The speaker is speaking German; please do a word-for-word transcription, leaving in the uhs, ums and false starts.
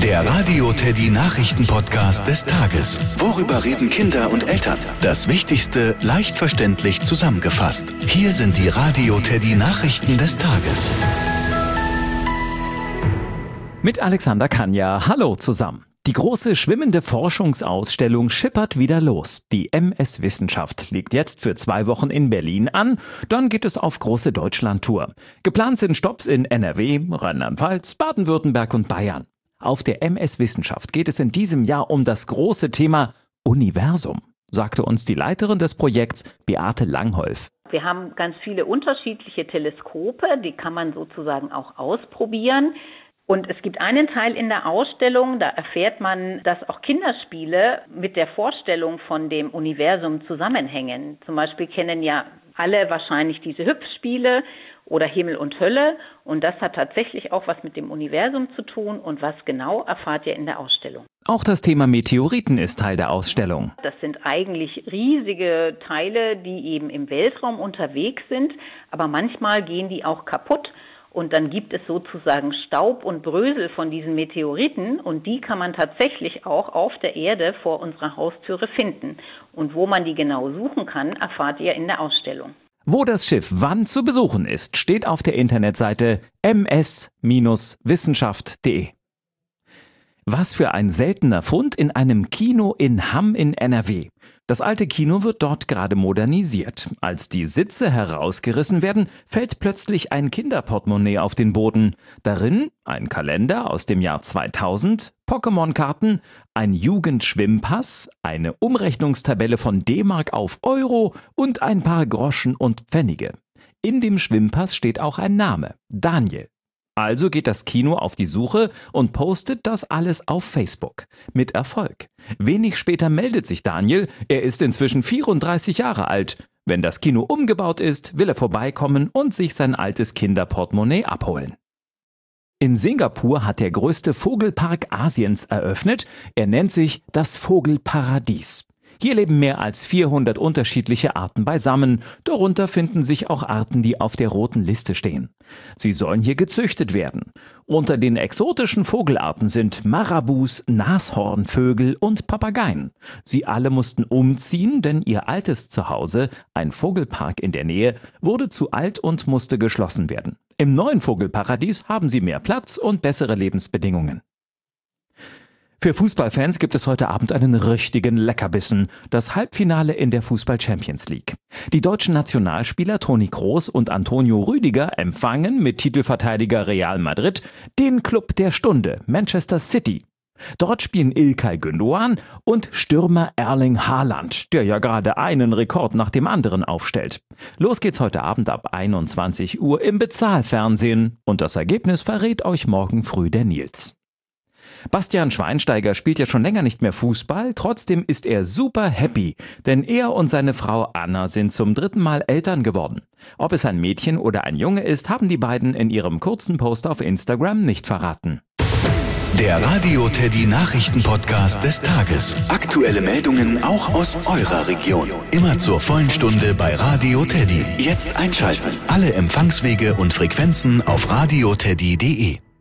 Der Radio Teddy Nachrichten-Podcast des Tages. Worüber reden Kinder und Eltern? Das Wichtigste leicht verständlich zusammengefasst. Hier sind die Radio Teddy Nachrichten des Tages. Mit Alexander Kanja. Hallo zusammen. Die große schwimmende Forschungsausstellung schippert wieder los. Die M S Wissenschaft liegt jetzt für zwei Wochen in Berlin an. Dann geht es auf große Deutschlandtour. Geplant sind Stopps in N R W, Rheinland-Pfalz, Baden-Württemberg und Bayern. Auf der M S Wissenschaft geht es in diesem Jahr um das große Thema Universum, sagte uns die Leiterin des Projekts, Beate Langholf. Wir haben ganz viele unterschiedliche Teleskope, die kann man sozusagen auch ausprobieren. Und es gibt einen Teil in der Ausstellung, da erfährt man, dass auch Kinderspiele mit der Vorstellung von dem Universum zusammenhängen. Zum Beispiel kennen ja alle wahrscheinlich diese Hüpfspiele oder Himmel und Hölle. Und das hat tatsächlich auch was mit dem Universum zu tun. Und was genau, erfahrt ihr in der Ausstellung. Auch das Thema Meteoriten ist Teil der Ausstellung. Das sind eigentlich riesige Teile, die eben im Weltraum unterwegs sind. Aber manchmal gehen die auch kaputt. Und dann gibt es sozusagen Staub und Brösel von diesen Meteoriten und die kann man tatsächlich auch auf der Erde vor unserer Haustüre finden. Und wo man die genau suchen kann, erfahrt ihr in der Ausstellung. Wo das Schiff wann zu besuchen ist, steht auf der Internetseite m s wissenschaft punkt d e. Was für ein seltener Fund in einem Kino in Hamm in N R W. Das alte Kino wird dort gerade modernisiert. Als die Sitze herausgerissen werden, fällt plötzlich ein Kinderportemonnaie auf den Boden. Darin ein Kalender aus dem Jahr zweitausend, Pokémon-Karten, ein Jugendschwimmpass, eine Umrechnungstabelle von D-Mark auf Euro und ein paar Groschen und Pfennige. In dem Schwimmpass steht auch ein Name, Daniel. Also geht das Kino auf die Suche und postet das alles auf Facebook. Mit Erfolg. Wenig später meldet sich Daniel, er ist inzwischen vierunddreißig Jahre alt. Wenn das Kino umgebaut ist, will er vorbeikommen und sich sein altes Kinderportemonnaie abholen. In Singapur hat der größte Vogelpark Asiens eröffnet. Er nennt sich das Vogelparadies. Hier leben mehr als vierhundert unterschiedliche Arten beisammen. Darunter finden sich auch Arten, die auf der roten Liste stehen. Sie sollen hier gezüchtet werden. Unter den exotischen Vogelarten sind Marabus, Nashornvögel und Papageien. Sie alle mussten umziehen, denn ihr altes Zuhause, ein Vogelpark in der Nähe, wurde zu alt und musste geschlossen werden. Im neuen Vogelparadies haben sie mehr Platz und bessere Lebensbedingungen. Für Fußballfans gibt es heute Abend einen richtigen Leckerbissen, das Halbfinale in der Fußball-Champions League. Die deutschen Nationalspieler Toni Kroos und Antonio Rüdiger empfangen mit Titelverteidiger Real Madrid den Club der Stunde, Manchester City. Dort spielen İlkay Gündoğan und Stürmer Erling Haaland, der ja gerade einen Rekord nach dem anderen aufstellt. Los geht's heute Abend ab einundzwanzig Uhr im Bezahlfernsehen und das Ergebnis verrät euch morgen früh der Nils. Bastian Schweinsteiger spielt ja schon länger nicht mehr Fußball, trotzdem ist er super happy, denn er und seine Frau Anna sind zum dritten Mal Eltern geworden. Ob es ein Mädchen oder ein Junge ist, haben die beiden in ihrem kurzen Post auf Instagram nicht verraten. Der Radio Teddy Nachrichten-Podcast des Tages. Aktuelle Meldungen auch aus eurer Region. Immer zur vollen Stunde bei Radio Teddy. Jetzt einschalten. Alle Empfangswege und Frequenzen auf radio teddy punkt d e.